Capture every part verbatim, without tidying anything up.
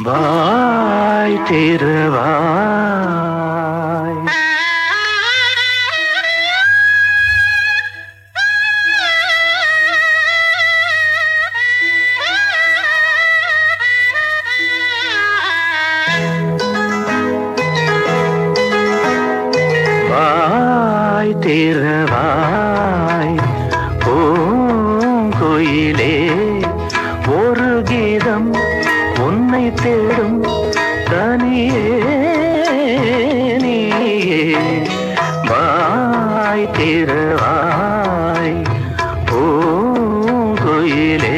வாய் திறவாய். வாய் திறவாய் பூங்குயிலே, ஒரு கீதம் உன்னை தேடும் தனியே நீயே. வாய் திறவாய் பூங்குயிலே.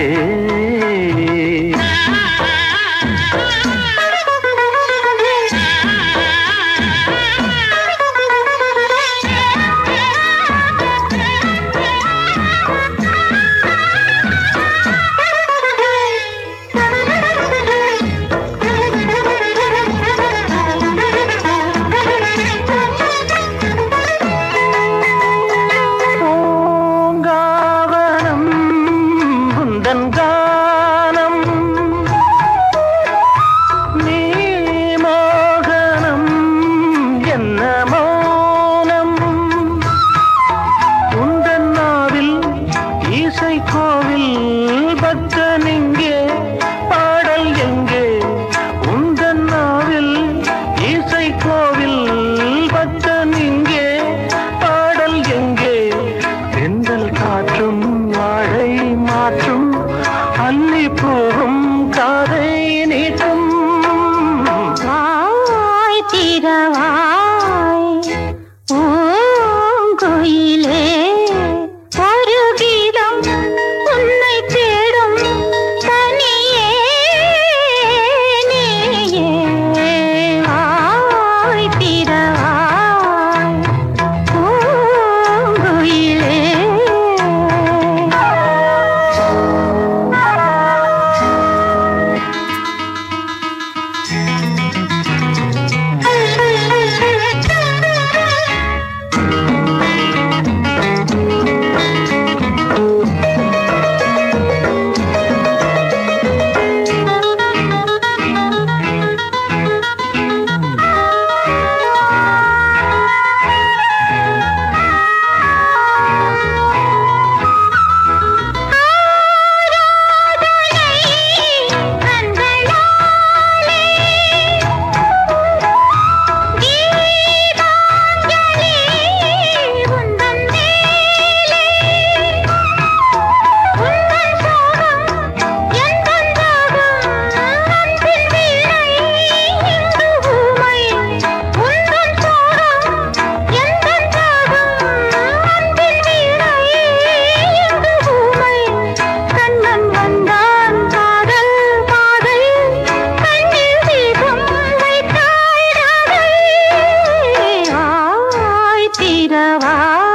கானம் நீ மோகனம் என்ன மௌனம், உந்தன் நாவில் இசை கோவில் பக்தன் எங்கே பாடல் எங்கே. உந்தன் நாவில் இசை கோவில் பக்தன் எங்கே பாடல் எங்கே. தென்றல் காற்றும் வாழை மாற்றும் அள்ளி பூவும் காதை நீட்டும். வாய் திறவாய் பூங்குயிலே, ஒரு கீதம் உன்னை தேடும் தனியே நீயே. வாய் திறவாய் பூங்குயிலே. திறவாய்